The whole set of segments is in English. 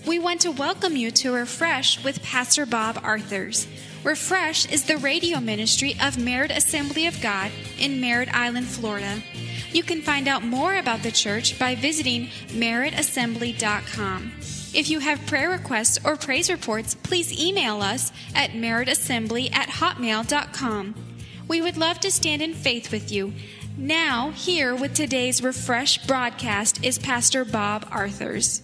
We want to welcome you to Refresh with Pastor Bob Arthurs. Refresh is the radio ministry of Merritt Assembly of God in Merritt Island, Florida. You can find out more about the church by visiting merrittassembly.com. If you have prayer requests or praise reports, please email us at merrittassembly@hotmail.com. We would love to stand in faith with you. Now, here with today's Refresh broadcast is Pastor Bob Arthurs.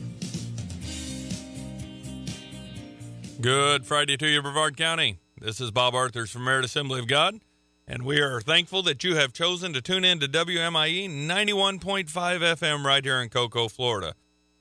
Good Friday to you, Brevard County. This is Bob Arthurs from Merritt Assembly of God, and we are thankful that you have chosen to tune in to WMIE 91.5 FM right here in Cocoa, Florida.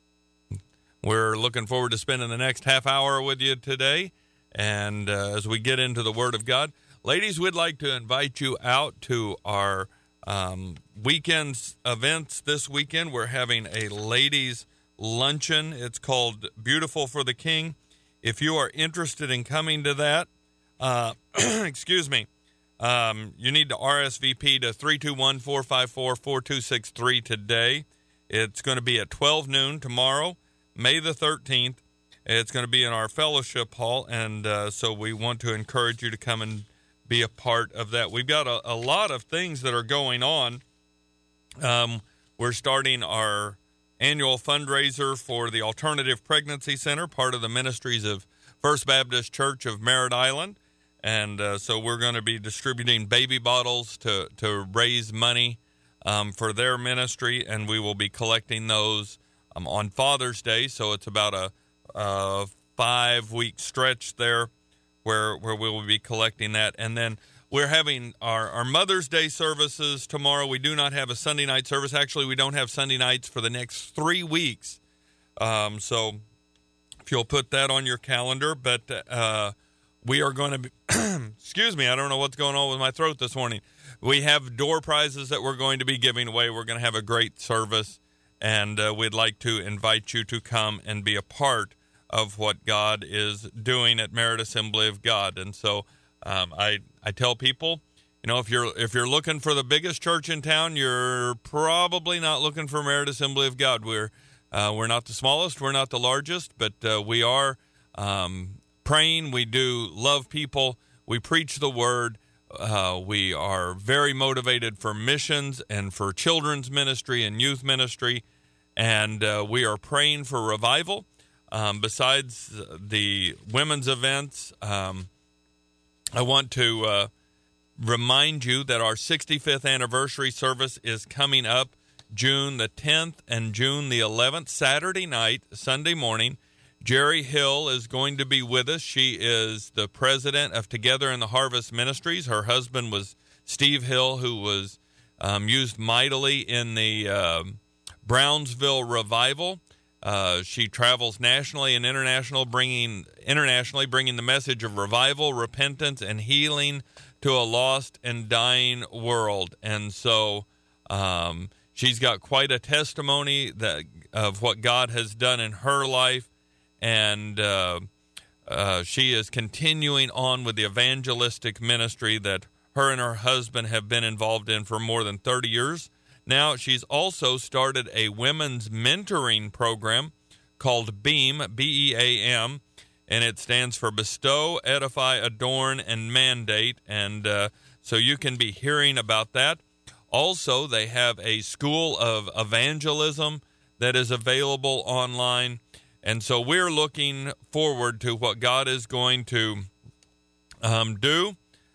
We're looking forward to spending the next half hour with you today, and as we get into the Word of God. Ladies, we'd like to invite you out to our weekend events this weekend. We're having a ladies' luncheon. It's called Beautiful for the King. If you are interested in coming to that, excuse me, you need to RSVP to 321-454-4263 today. It's going to be at 12 noon tomorrow, May the 13th. It's going to be in our fellowship hall, and so we want to encourage you to come and be a part of that. We've got a lot of things that are going on. We're starting our annual fundraiser for the Alternative Pregnancy Center, part of the ministries of First Baptist Church of Merritt Island. And so we're going to be distributing baby bottles to raise money for their ministry, and we will be collecting those on Father's Day. So it's about a 5-week stretch there where we will be collecting that. And then we're having our Mother's Day services tomorrow. We do not have a Sunday night service. Actually, we don't have Sunday nights for the next 3 weeks. So if you'll put that on your calendar. But we are going to be, excuse me, I don't know what's going on with my throat this morning. We have door prizes that we're going to be giving away. We're going to have a great service, and we'd like to invite you to come and be a part of what God is doing at Merritt Assembly of God. And so I tell people, you know, if you're looking for the biggest church in town, you're probably not looking for Merritt Assembly of God. We're not the smallest, we're not the largest, but we are praying. We do love people. We preach the word. We are very motivated for missions and for children's ministry and youth ministry, and we are praying for revival. Besides the women's events, I want to remind you that our 65th anniversary service is coming up June the 10th and June the 11th, Saturday night, Sunday morning. Jerry Hill is going to be with us. She is the president of Together in the Harvest Ministries. Her husband was Steve Hill, who was used mightily in the Brownsville revival. She travels nationally and internationally, bringing the message of revival, repentance, and healing to a lost and dying world. And so she's got quite a testimony of what God has done in her life, and she is continuing on with the evangelistic ministry that her and her husband have been involved in for more than 30 years. Now, she's also started a women's mentoring program called BEAM, B-E-A-M, and it stands for Bestow, Edify, Adorn, and Mandate, and so you can be hearing about that. Also, they have a School of Evangelism that is available online, and so we're looking forward to what God is going to do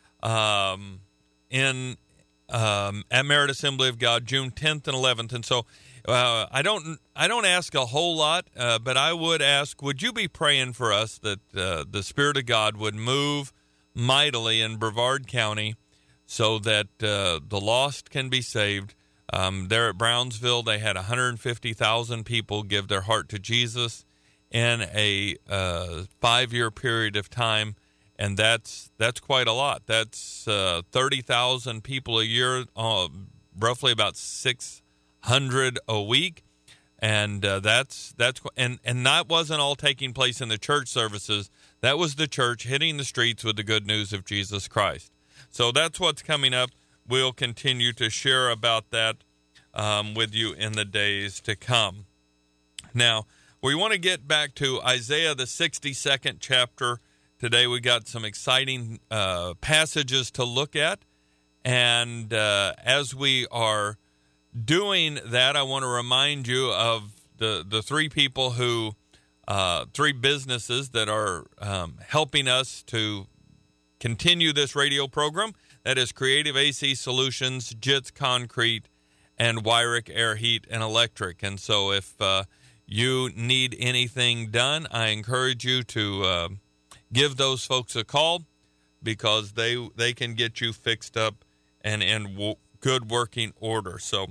at Merritt Assembly of God, June 10th and 11th. And so I don't ask a whole lot, but I would ask, would you be praying for us that the Spirit of God would move mightily in Brevard County so that the lost can be saved? There at Brownsville, they had 150,000 people give their heart to Jesus in a 5-year period of time. And that's quite a lot. That's 30,000 people a year, roughly about 600 a week, and that wasn't all taking place in the church services. That was the church hitting the streets with the good news of Jesus Christ. So that's what's coming up. We'll continue to share about that with you in the days to come. Now, We want to get back to Isaiah, the 62nd chapter. Today we got some exciting passages to look at. And as we are doing that, I want to remind you of the three people who, three businesses that are helping us to continue this radio program. That is Creative AC Solutions, Jits Concrete, and Wyrick Air Heat and Electric. And so if you need anything done, I encourage you to give those folks a call, because they can get you fixed up and in good working order. So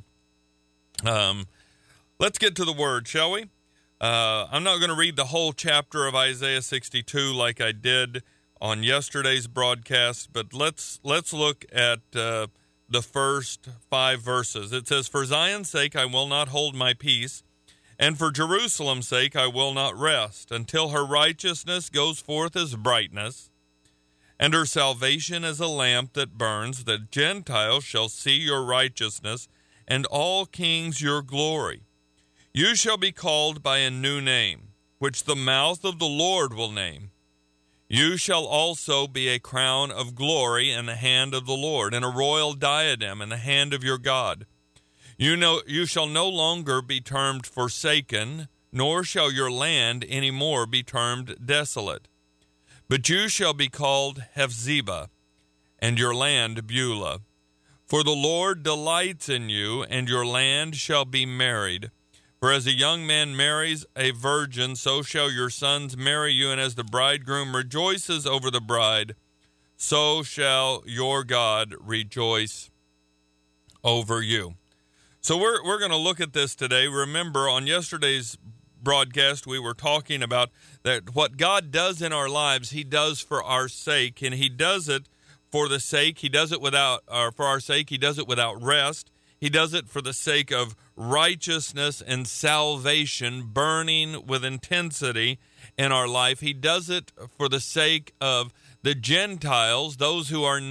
let's get to the word, shall we? I'm not going to read the whole chapter of Isaiah 62 like I did on yesterday's broadcast, but let's look at the first 5 verses. It says, "For Zion's sake I will not hold my peace, and for Jerusalem's sake I will not rest, until her righteousness goes forth as brightness, and her salvation as a lamp that burns. The Gentiles shall see your righteousness, and all kings your glory. You shall be called by a new name, which the mouth of the Lord will name. You shall also be a crown of glory in the hand of the Lord, and a royal diadem in the hand of your God. You shall no longer be termed forsaken, nor shall your land any more be termed desolate. But you shall be called Hephzibah, and your land Beulah. For the Lord delights in you, and your land shall be married. For as a young man marries a virgin, so shall your sons marry you, and as the bridegroom rejoices over the bride, so shall your God rejoice over you." So we're going to look at this today. Remember, on yesterday's broadcast, we were talking about that what God does in our lives, he does for our sake, and he does it for the sake. He does it for our sake. He does it without rest. He does it for the sake of righteousness and salvation burning with intensity in our life. He does it for the sake of the Gentiles, those who are,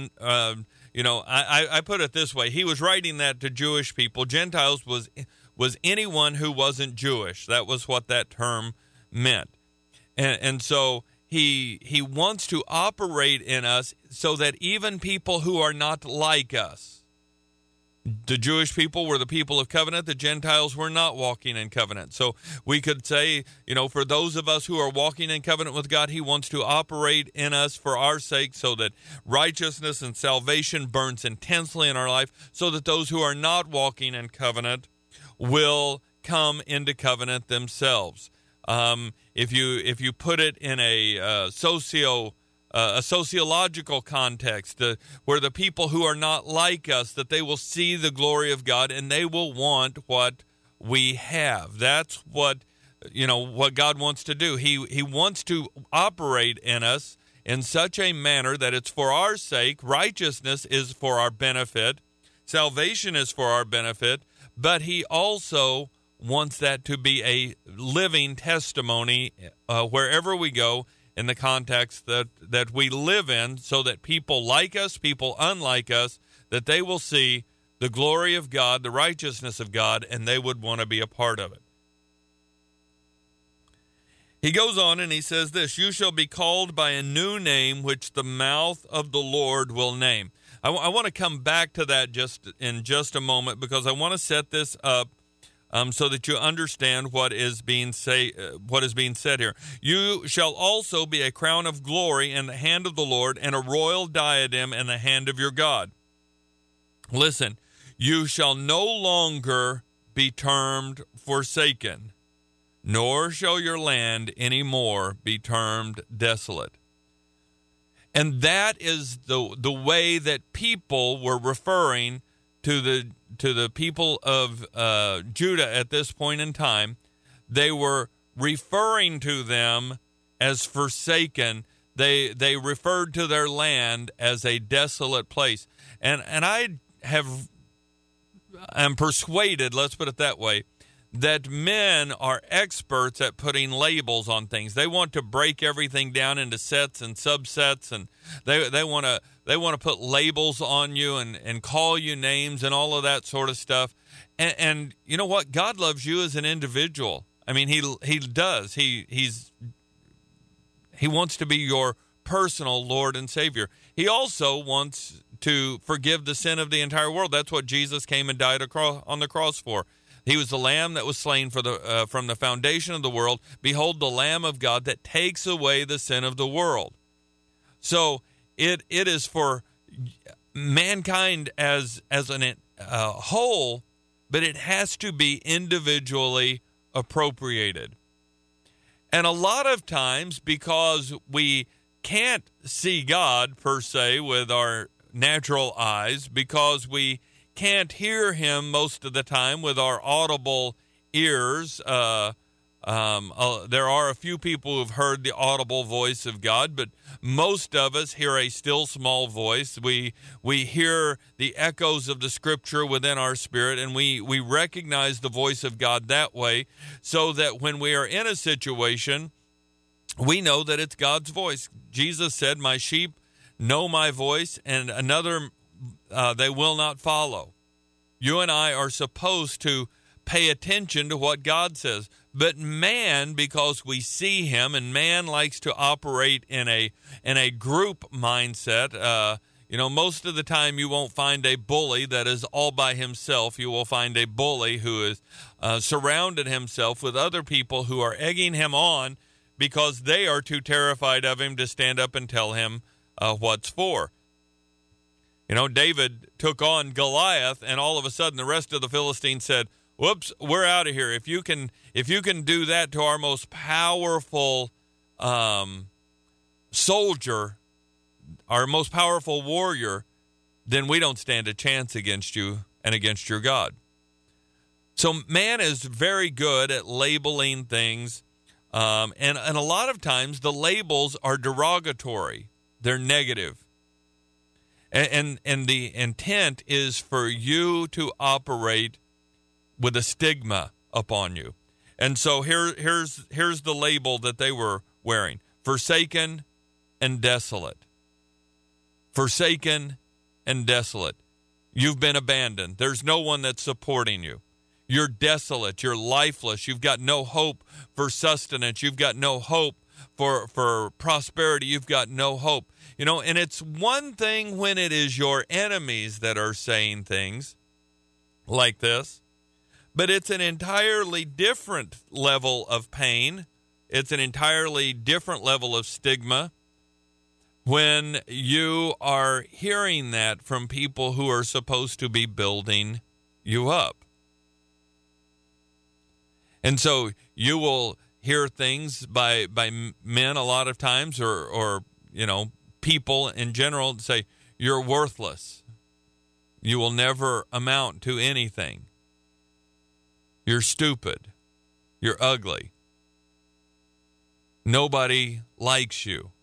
I put it this way. He was writing that to Jewish people. Gentiles was anyone who wasn't Jewish. That was what that term meant. And so he wants to operate in us so that even people who are not like us, the Jewish people were the people of covenant. The Gentiles were not walking in covenant. So we could say, for those of us who are walking in covenant with God, he wants to operate in us for our sake so that righteousness and salvation burns intensely in our life, so that those who are not walking in covenant will come into covenant themselves. If you put it in a sociological context, where the people who are not like us, that they will see the glory of God and they will want what we have. That's what God wants to do. He wants to operate in us in such a manner that it's for our sake. Righteousness is for our benefit. Salvation is for our benefit. But he also wants that to be a living testimony wherever we go, in the context that we live in, so that people like us, people unlike us, that they will see the glory of God, the righteousness of God, and they would want to be a part of it. He goes on and he says this, "You shall be called by a new name, which the mouth of the Lord will name." I want to come back to that in just a moment, because I want to set this up so that you understand what is being said here. "You shall also be a crown of glory in the hand of the Lord, and a royal diadem in the hand of your God." Listen, you shall no longer be termed forsaken, nor shall your land any more be termed desolate. And that is the way that people were referring to the people of Judah at this point in time. They were referring to them as forsaken. They referred to their land as a desolate place. And I'm persuaded, let's put it that way, that men are experts at putting labels on things. They want to break everything down into sets and subsets, and they want to put labels on you and call you names and all of that sort of stuff. And you know what? God loves you as an individual. I mean, he does. He wants to be your personal Lord and Savior. He also wants to forgive the sin of the entire world. That's what Jesus came and died on the cross for. He was the Lamb that was slain from the foundation of the world. Behold, the Lamb of God that takes away the sin of the world. So it is for mankind as an whole, but it has to be individually appropriated. And a lot of times, because we can't see God per se with our natural eyes, because we can't hear him most of the time with our audible ears. There are a few people who've heard the audible voice of God, but most of us hear a still small voice. We hear the echoes of the Scripture within our spirit, and we recognize the voice of God that way, so that when we are in a situation, we know that it's God's voice. Jesus said, "My sheep know my voice, and another they will not follow." You and I are supposed to pay attention to what God says. But man, because we see him, and man likes to operate in a group mindset. Most of the time you won't find a bully that is all by himself. You will find a bully who is surrounded himself with other people who are egging him on because they are too terrified of him to stand up and tell him what's for. David took on Goliath, and all of a sudden the rest of the Philistines said, "Whoops, we're out of here. If you can do that to our most powerful soldier, our most powerful warrior, then we don't stand a chance against you and against your God." So man is very good at labeling things, and a lot of times the labels are derogatory. They're negative. And the intent is for you to operate with a stigma upon you. And so here's the label that they were wearing: forsaken and desolate. Forsaken and desolate. You've been abandoned. There's no one that's supporting you. You're desolate. You're lifeless. You've got no hope for sustenance. You've got no hope for prosperity. You've got no hope. And it's one thing when it is your enemies that are saying things like this, but it's an entirely different level of pain. It's an entirely different level of stigma when you are hearing that from people who are supposed to be building you up. And so you will hear things by men a lot of times, or people in general, say, "You're worthless. You will never amount to anything. You're stupid. You're ugly. Nobody likes you."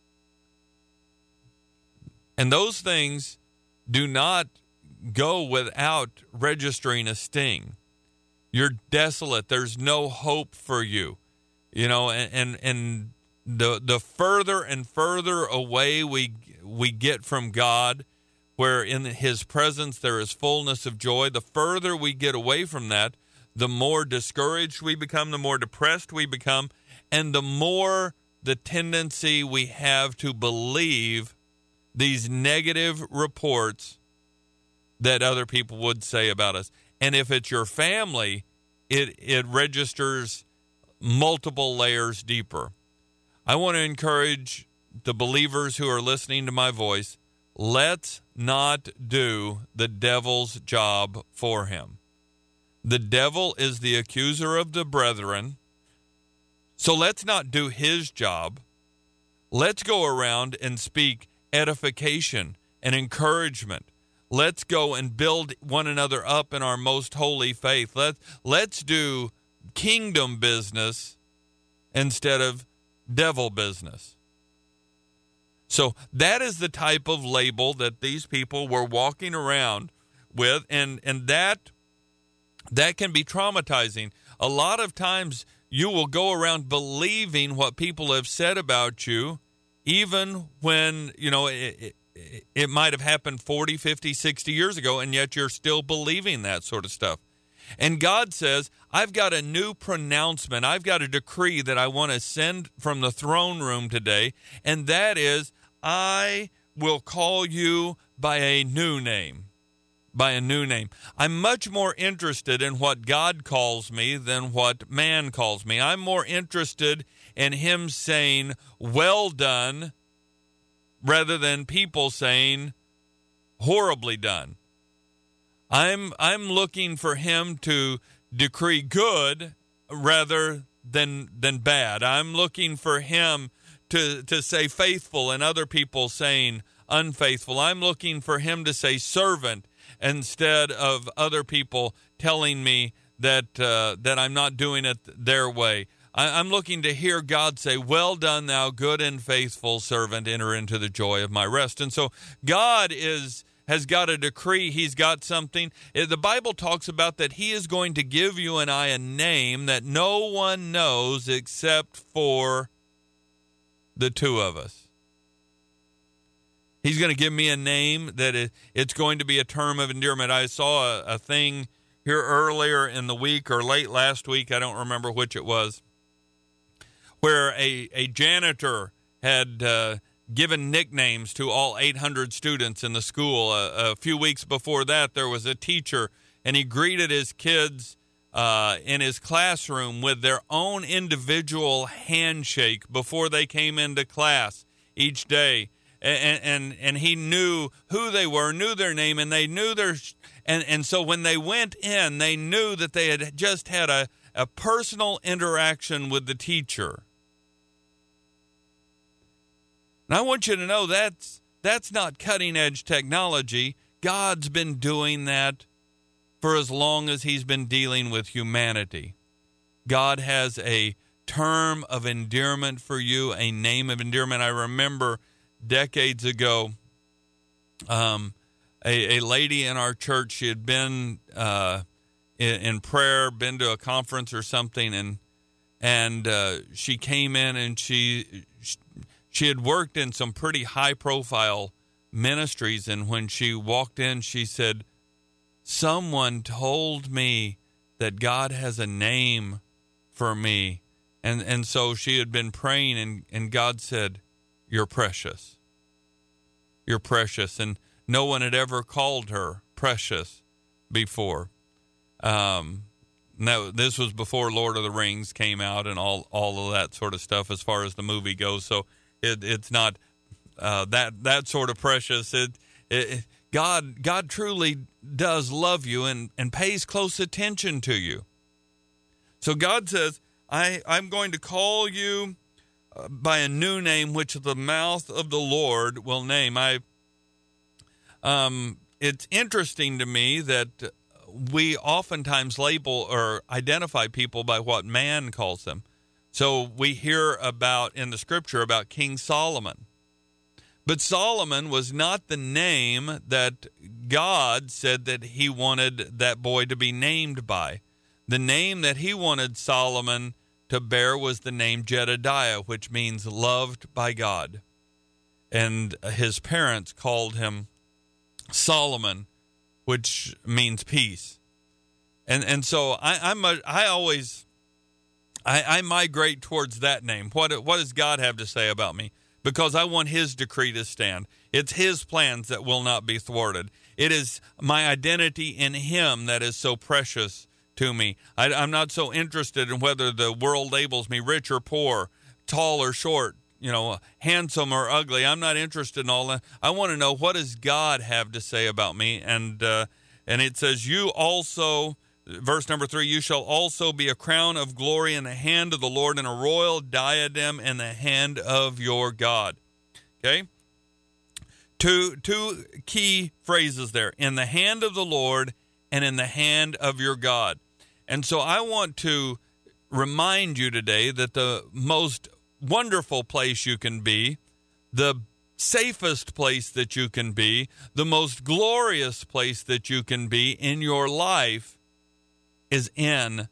And those things do not go without registering a sting. You're desolate. There's no hope for you. And the further and further away we get from God, where in his presence there is fullness of joy, the further we get away from that, the more discouraged we become, the more depressed we become, and the more the tendency we have to believe these negative reports that other people would say about us. And if it's your family, it registers multiple layers deeper. I want to encourage the believers who are listening to my voice, let's not do the devil's job for him. The devil is the accuser of the brethren, so let's not do his job. Let's go around and speak edification and encouragement. Let's go and build one another up in our most holy faith. Let's do kingdom business instead of devil business. So that is the type of label that these people were walking around with, and that can be traumatizing. A lot of times you will go around believing what people have said about you, even when, it might have happened 40, 50, 60 years ago, and yet you're still believing that sort of stuff. And God says, I've got a new pronouncement. I've got a decree that I want to send from the throne room today, and that is, I will call you by a new name. By a new name. I'm much more interested in what God calls me than what man calls me. I'm more interested in him saying, well done, rather than people saying, horribly done. I'm looking for him to decree good rather than bad. I'm looking for him to say faithful and other people saying unfaithful. I'm looking for him to say servant instead of other people telling me that I'm not doing it their way. I'm looking to hear God say, well done, thou good and faithful servant, enter into the joy of my rest. And so God has got a decree. He's got something. The Bible talks about that he is going to give you and I a name that no one knows except for the two of us. He's going to give me a name that it's going to be a term of endearment. I saw a thing here earlier in the week or late last week, I don't remember which it was, where a janitor had given nicknames to all 800 students in the school. A few weeks before that, there was a teacher, and he greeted his kids in his classroom with their own individual handshake before they came into class each day. And he knew who they were, knew their name, and they knew and so when they went in, they knew that they had just had a personal interaction with the teacher. And I want you to know that's not cutting-edge technology. God's been doing that for as long as he's been dealing with humanity. God has a term of endearment for you, a name of endearment. I remember decades ago, a lady in our church, she had been in prayer, been to a conference or something, and she came in and she had worked in some pretty high-profile ministries, and when she walked in, she said, someone told me that God has a name for me. And so she had been praying, and God said, you're precious. You're precious. And no one had ever called her precious before. No, this was before Lord of the Rings came out and all of that sort of stuff as far as the movie goes. So it's not that sort of precious. God truly does love you and pays close attention to you. So God says, I'm going to call you by a new name, which the mouth of the Lord will name. It's interesting to me that we oftentimes label or identify people by what man calls them. So we hear about in the scripture about King Solomon. But Solomon was not the name that God said that he wanted that boy to be named by. The name that he wanted Solomon to bear was the name Jedediah, which means loved by God. And his parents called him Solomon, which means peace. And so I migrate towards that name. What does God have to say about me? Because I want his decree to stand. It's his plans that will not be thwarted. It is my identity in him that is so precious to me. I'm not so interested in whether the world labels me rich or poor, tall or short, handsome or ugly. I'm not interested in all that. I want to know, what does God have to say about me? And it says, you also, verse number 3, you shall also be a crown of glory in the hand of the Lord and a royal diadem in the hand of your God. Okay? Two key phrases there, in the hand of the Lord and in the hand of your God. And so I want to remind you today that the most wonderful place you can be, the safest place that you can be, the most glorious place that you can be in your life is in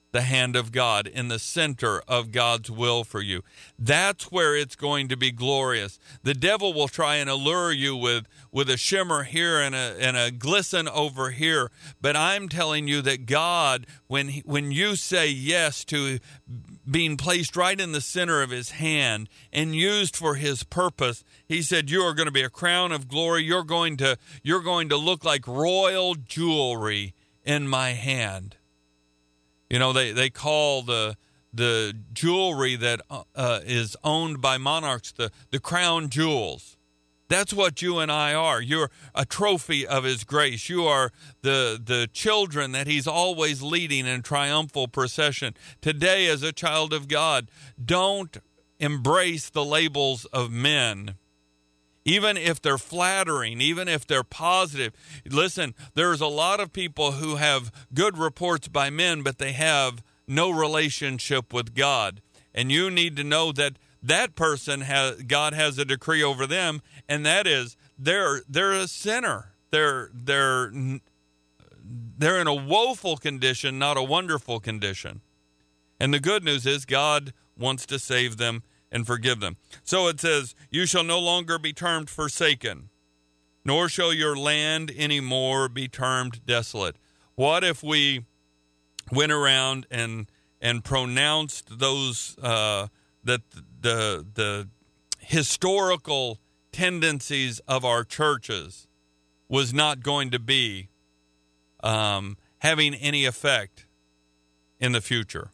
the hand of God, in the center of God's will for you. That's where it's going to be glorious. The devil will try and allure you with a shimmer here and a glisten over here. But I'm telling you that God, when you say yes to being placed right in the center of his hand and used for his purpose, he said, you are going to be a crown of glory. You're going to look like royal jewelry in my hand. You know, they call the jewelry that is owned by monarchs the crown jewels. That's what you and I are. You're a trophy of his grace. You are the children that he's always leading in triumphal procession. Today, as a child of God, don't embrace the labels of men, even if they're flattering, even if they're positive. Listen, there's a lot of people who have good reports by men, but they have no relationship with God. And you need to know that that person God has a decree over them, and that is they're a sinner. They're in a woeful condition, not a wonderful condition. And the good news is God wants to save them and forgive them. So it says, you shall no longer be termed forsaken, nor shall your land anymore be termed desolate. What if we went around and pronounced those that the historical tendencies of our churches was not going to be having any effect in the future?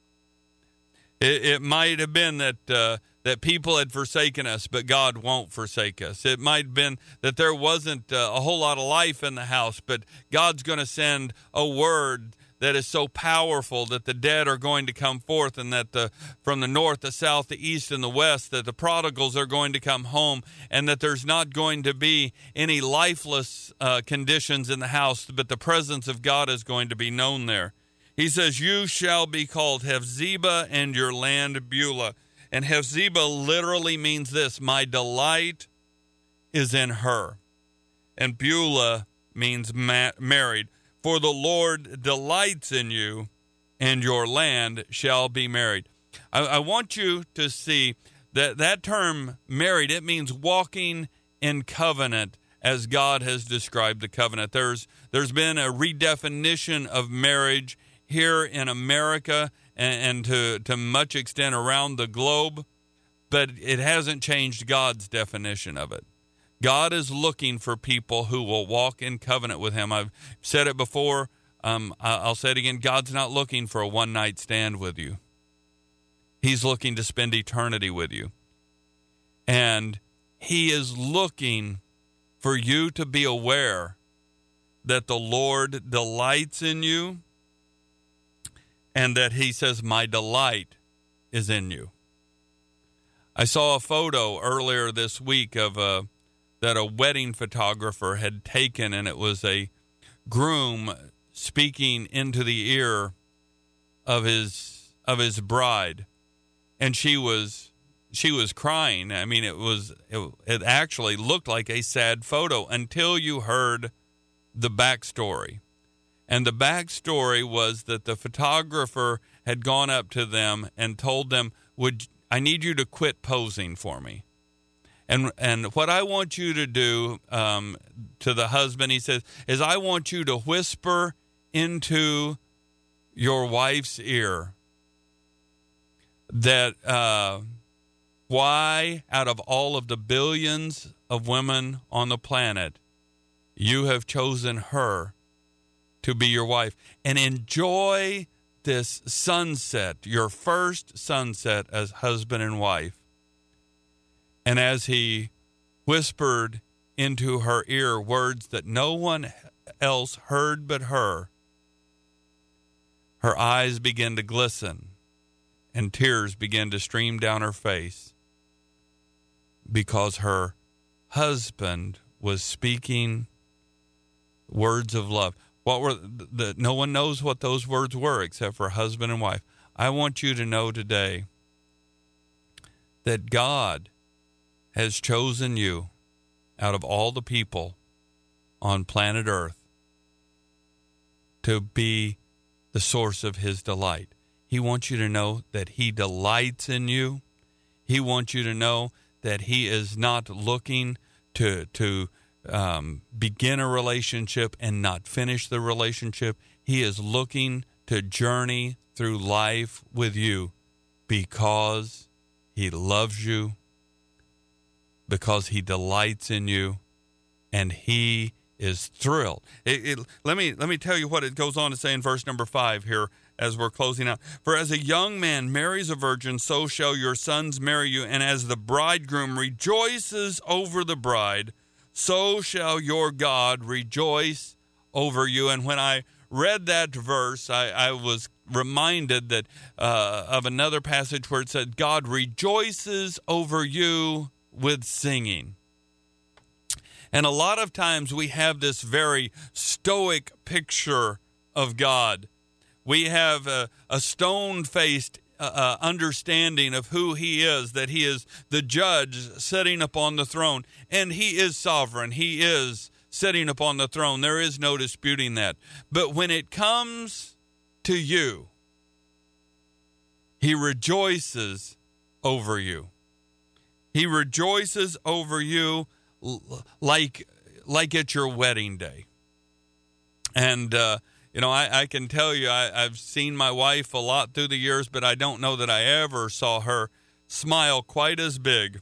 It might have been that people had forsaken us, but God won't forsake us. It might have been that there wasn't a whole lot of life in the house, but God's going to send a word that is so powerful that the dead are going to come forth, and that from the north, the south, the east, and the west, that the prodigals are going to come home, and that there's not going to be any lifeless conditions in the house, but the presence of God is going to be known there. He says, you shall be called Hephzibah, and your land Beulah. And Hephzibah literally means this: my delight is in her. And Beulah means married. For the Lord delights in you, and your land shall be married. I want you to see that term married, it means walking in covenant as God has described the covenant. There's been a redefinition of marriage here in America and to much extent around the globe, but it hasn't changed God's definition of it. God is looking for people who will walk in covenant with him. I've said it before. I'll say it again. God's not looking for a one-night stand with you. He's looking to spend eternity with you. And he is looking for you to be aware that the Lord delights in you, and that he says, my delight is in you. I saw a photo earlier this week of that a wedding photographer had taken, and it was a groom speaking into the ear of his bride, and she was crying. I mean, it actually looked like a sad photo until you heard the backstory. And the backstory was that the photographer had gone up to them and told them, I need you to quit posing for me. And what I want you to do, to the husband, he says, is I want you to whisper into your wife's ear that why, out of all of the billions of women on the planet, you have chosen her to be your wife, and enjoy this sunset, your first sunset as husband and wife. And as he whispered into her ear words that no one else heard but her eyes began to glisten and tears began to stream down her face, because her husband was speaking words of love. What were no one knows what those words were except for husband and wife. I want you to know today that God has chosen you out of all the people on planet Earth to be the source of his delight. He wants you to know that he delights in you. He wants you to know that he is not looking to begin a relationship and not finish the relationship. He is looking to journey through life with you because he loves you, because he delights in you, and he is thrilled. Let me tell you what it goes on to say in verse number 5 here as we're closing out. For as a young man marries a virgin, so shall your sons marry you. And as the bridegroom rejoices over the bride, so shall your God rejoice over you. And when I read that verse, I was reminded that of another passage where it said, God rejoices over you with singing. And a lot of times we have this very stoic picture of God. We have a stone-faced understanding of who he is, that he is the judge sitting upon the throne, and he is sovereign. He is sitting upon the throne. There is no disputing that. But when it comes to you, he rejoices over you. He rejoices over you like it's your wedding day. And, I can tell you, I've seen my wife a lot through the years, but I don't know that I ever saw her smile quite as big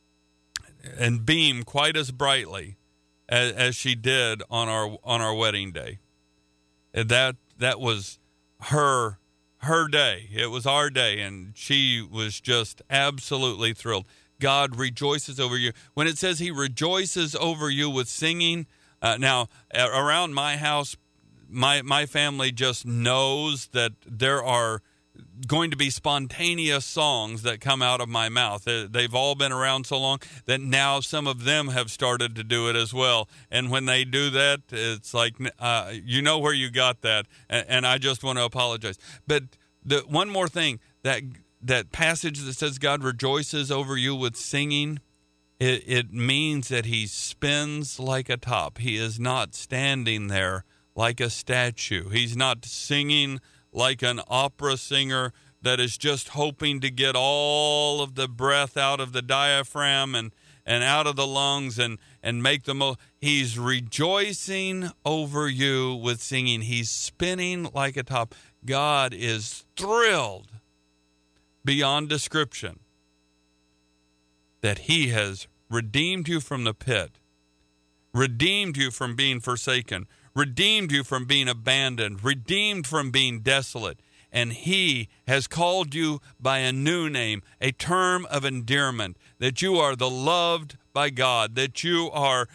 and beam quite as brightly as she did on our wedding day. And that was her day. It was our day, and she was just absolutely thrilled. God rejoices over you. When it says he rejoices over you with singing, now around my house, my family just knows that there are going to be spontaneous songs that come out of my mouth. They've all been around so long that now some of them have started to do it as well. And when they do that, it's like, you know where you got that. And I just want to apologize. But the one more thing, that passage that says God rejoices over you with singing, it means that he spins like a top. He is not standing there like a statue. He's not singing like an opera singer that is just hoping to get all of the breath out of the diaphragm and out of the lungs and make the most. He's rejoicing over you with singing. He's spinning like a top. God is thrilled beyond description that he has redeemed you from the pit, redeemed you from being forsaken, redeemed you from being abandoned, redeemed from being desolate. And he has called you by a new name, a term of endearment, that you are the loved by God, that you are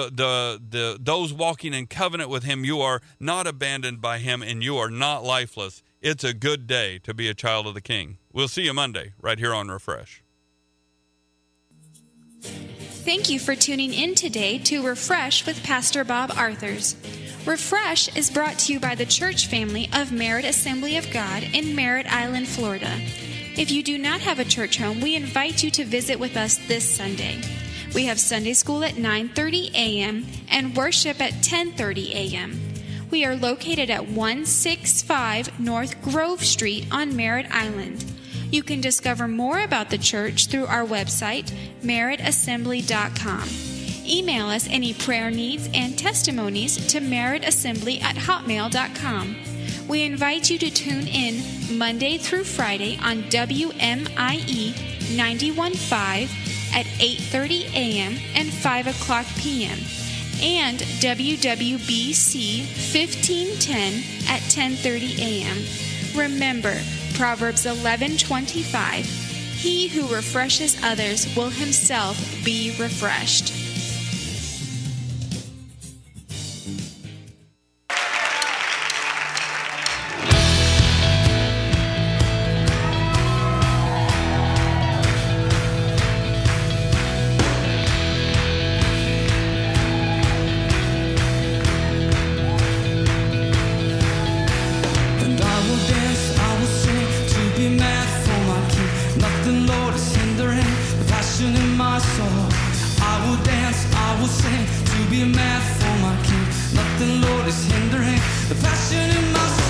those walking in covenant with him. You are not abandoned by him, and you are not lifeless. It's a good day to be a child of the King. We'll see you Monday right here on Refresh. Thank you for tuning in today to Refresh with Pastor Bob Arthurs. Refresh is brought to you by the church family of Merritt Assembly of God in Merritt Island, Florida. If you do not have a church home, we invite you to visit with us this Sunday. We have Sunday school at 9:30 a.m. and worship at 10:30 a.m. We are located at 165 North Grove Street on Merritt Island. You can discover more about the church through our website, merrittassembly.com. Email us any prayer needs and testimonies to merrittassembly@hotmail.com. We invite you to tune in Monday through Friday on WMIE 91.5 at 8:30 a.m. and 5 o'clock p.m. and WWBC 1510 at 10:30 a.m. Remember, Proverbs 11:25, he who refreshes others will himself be refreshed. Sing to be a man for my King. Nothing, Lord, is hindering the passion in my soul.